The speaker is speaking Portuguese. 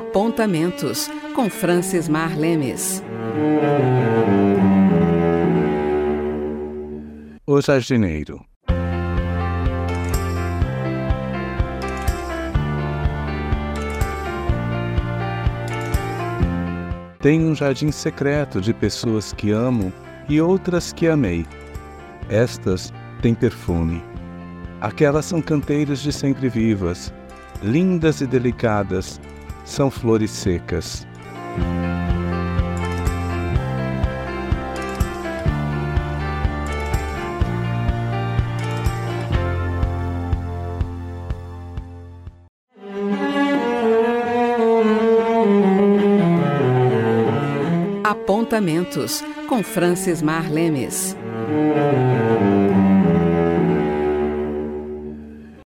Apontamentos, com Francis Mar Lemes. O jardineiro. Tenho um jardim secreto de pessoas que amo e outras que amei. Estas têm perfume. Aquelas são canteiras de sempre vivas, lindas e delicadas, são flores secas. Apontamentos, com Francis Mar Lemes.